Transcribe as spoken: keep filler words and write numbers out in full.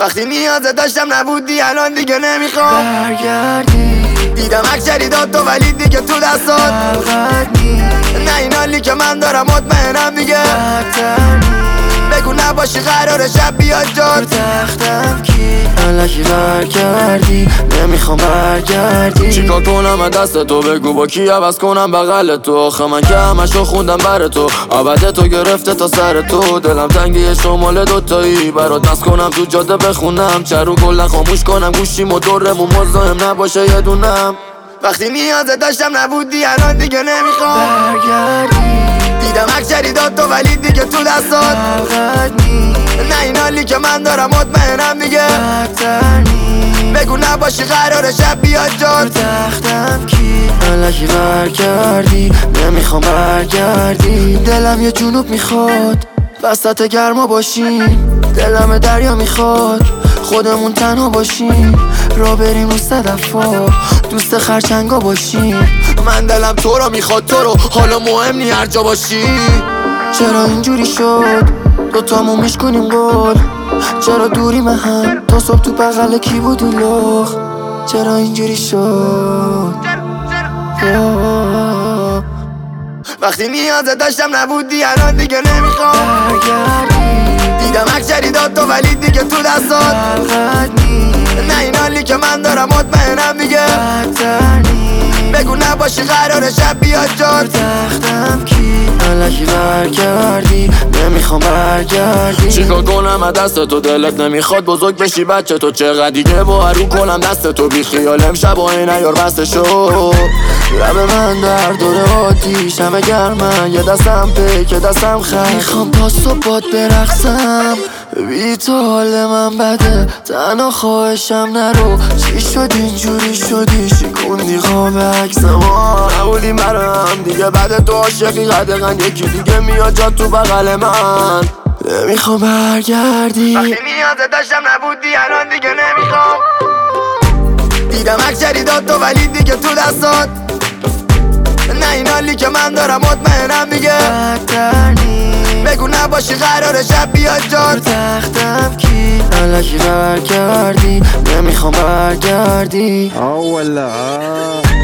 وقتی نیازه داشتم نبودی الان دیگه نمیخوام برگردی. دیدم اکشری داد تو ولی دیگه تو دستات طاقت نیست. نه این حالی که من دارم مطمئنم دیگه بدتر نیست. بگو نباشی قرار شب بیاد رو جات تختم کی الکی برگردی. نمیخوام برگردی. چیکار کنم از دست تو بگو با کی عوض کنم بغل تو. آخه من که همشو خوندم بر تو عبد تو گرفته تا سر تو. دلم تنگی شمال دوتایی برات مست کنم تو جاده بخونم چرو کلا خاموش کنم گوشیم و دورمون مزاحم نباشه یه دونم. وقتی نیازه داشتم نبودی الان دیگه نمیخوام برگردی. دیدم اکشری داد تو ولی دیگه تو دستات طاقت نیست. نه این حالی که من دارم مطمئنم دیگه بدتر نیست. بگو نباشی قرار شب بیاد رو جات تختم کی الکی برگردی. نمیخوام برگردی. دلم یه جنوب میخواد وسط گرما باشیم. دلم دریا میخواد خودمون تنها باشیم. را بریم رو صدفا دوست خرچنگا باشیم. من دلم تو رو میخواد تو رو حالا مهم نی هر جا باشی. چرا اینجوری شد دوتامون میشکنیم گل. چرا دوری من هم تا صبح تو بغل کی بودی لخ. چرا اینجوری شد آه. وقتی نیازه داشتم نبودی الان دیگه نمیخوام برگردی. دیدم اکشری داد تو ولی دیگه تو دستات طاقت نیست. نه این حالی که من دارم مطمئنم دیگه بدتر نیست. بگو نباشی قرار شب بیاد رو جات تختم کی الکی برگردی. نمیخوام برگردی. چیکار کنم از دست تو دلت نمیخواد بزرگ بشی بچه تو. چقدر دیگه با هرو کنم دست تو بی خیال امشب و این نیار بسته شو. لب من در دور آتیش همه گرمن. یه دستم پیک یه دستم خر. میخوام تا صبح باد برقصم. بی تو حال من بده تنها خواهشم نرو. چی شد اینجوری شدی شکوندی خواب عکس ما. نبودیم برای هم دیگه بعد تو عاشقی قدقن یکی دیگه میاد جا تو بغل من. نمیخوام برگردی. وقتی نیازه داشتم نبودی الان دیگه نمیخوام دیدم اکشری داد تو ولی دیگه تو دستات نه این حالی که من دارم مطمئنم دیگه بدتر نیست. بگو نباشی قرار شب بیاد رو جات تختم کی الکی برگردی. نمیخوام برگردی. اه ولا اه